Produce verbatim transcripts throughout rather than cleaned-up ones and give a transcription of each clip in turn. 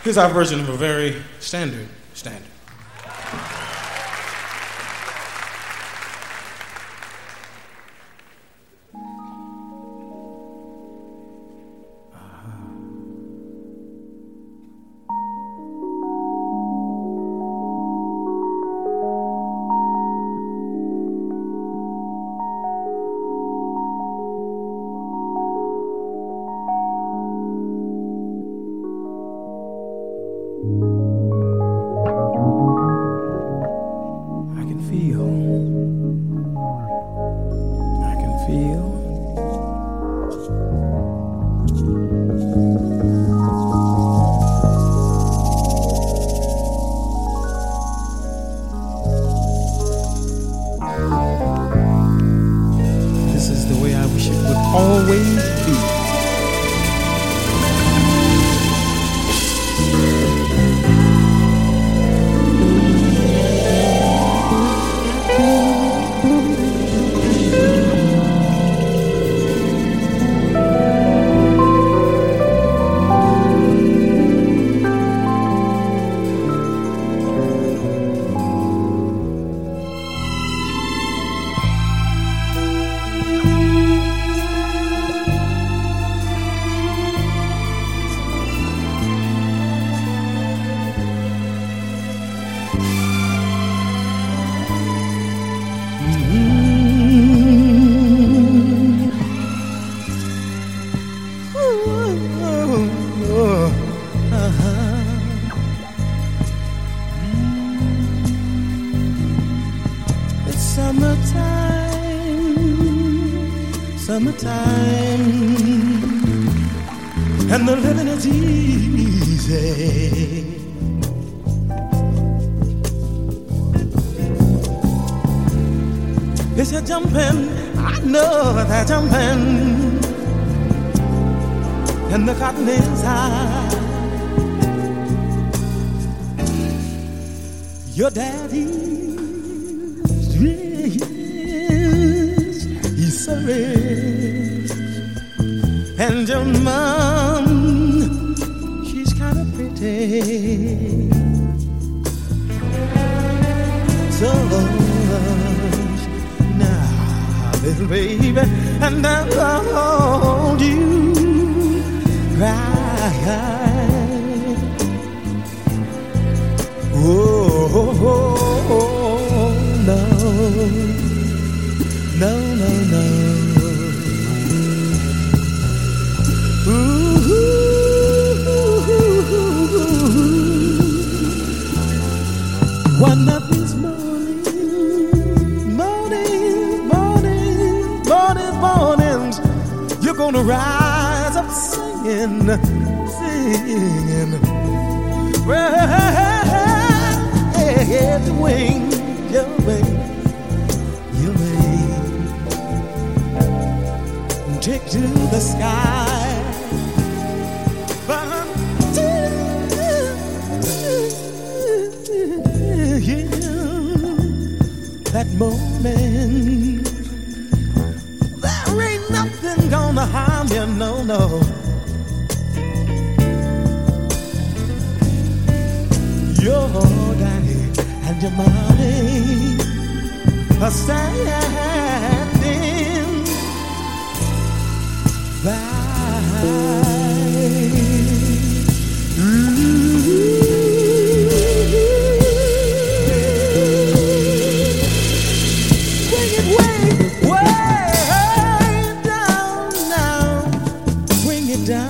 Here's our version of a very standard standard. Summertime, and the living is easy. It's a jumping, I know they're jumping, and the cotton is high. Your daddy's rich, he's so rich, and your mom, she's kind of pretty. So now, little baby, and I'll hold you right. Oh, oh, oh, oh, no, no, no, no. Ooh, one of these mornings, mornings, mornings, mornings, mornings, you're gonna rise up singing, singing. Well, the wing, your wing, your wing, take to the sky. But yeah, that moment, there ain't nothing gonna harm you, no, no. Your daddy and your mommy are standing by. Bring it way, way down now. Bring it down.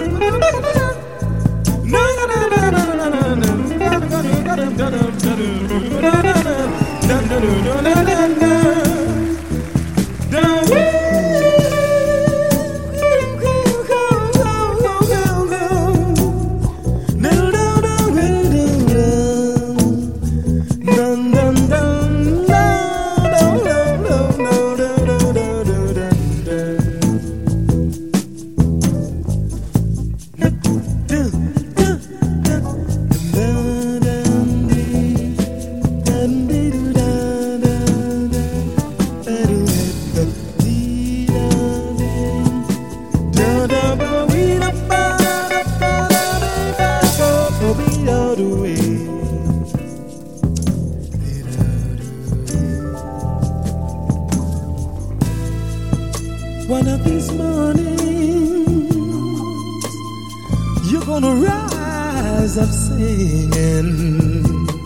No, no, no, no, no, no, no, no, no, no, no, no, no, no, no, no, no, no, One of these mornings, you're gonna rise up singing.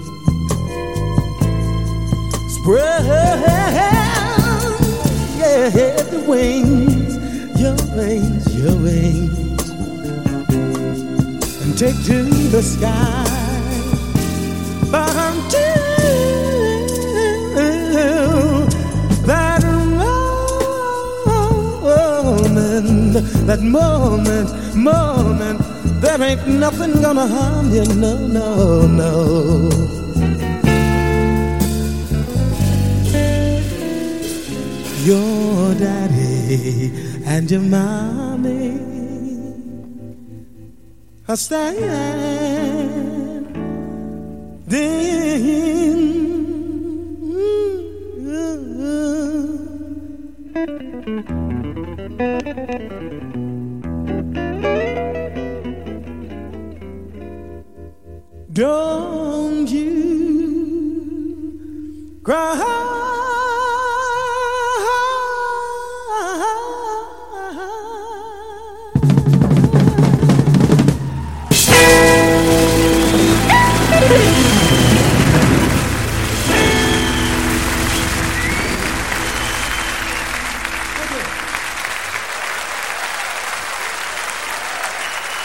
Spread, yeah, the wings, your wings, your wings, and take to the sky. Until that moment, that moment, moment, there ain't nothing gonna harm you, no, no, no. Your daddy and your mommy are standing. Don't you cry. Thank you.